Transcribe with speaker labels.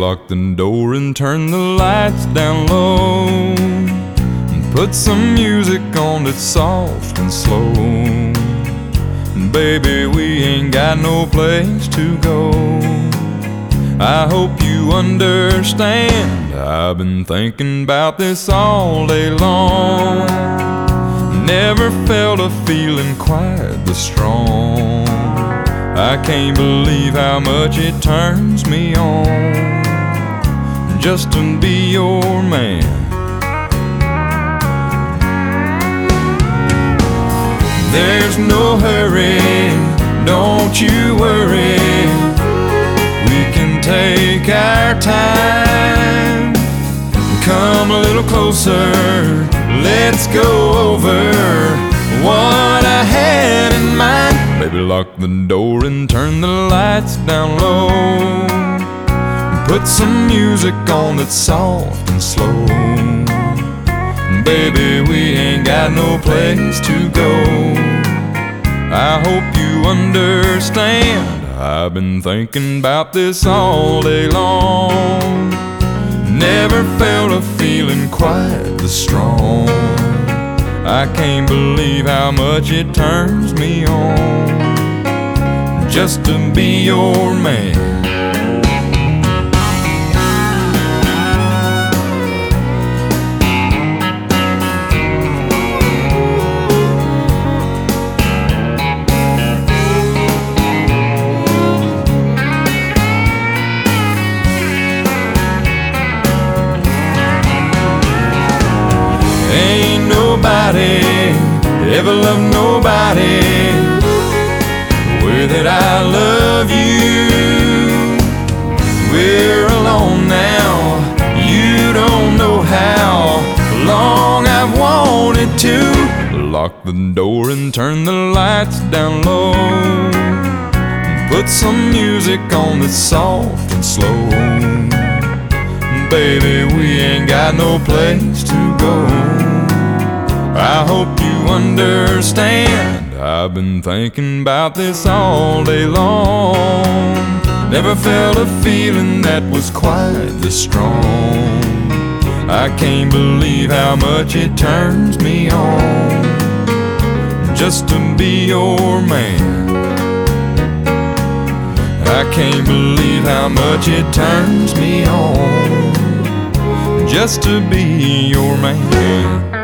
Speaker 1: lock the door and turn the lights down low, and put some music on that's soft and slow. Baby, we ain't got no place to go. I hope you understand, I've been thinking about this all day long. Never felt a feeling quite this strong. I can't believe how much it turns me on just to be your man. There's no hurry, don't you worry. We can take our time. Come a little closer, let's go over what I had in mind. Baby, lock the door and turn the lights down low, and put some music on that's soft and slow. Baby, we ain't got no place to go. I hope you understand, I've been thinking about this all day long. Never felt a feeling quite this strong. I can't believe how much it turns me on just to be your man. Ain't nobody ever loved nobody the way that I love you. We're alone now, you don't know how long I've wanted to. Lock the door and turn the lights down low, and put some music on that's soft and slow. Baby, we ain't got no place to go. I hope you understand, I've been thinking about this all day long. Never felt a feeling that was quite this strong. I can't believe how much it turns me on just to be your man. I can't believe how much it turns me on just to be your man.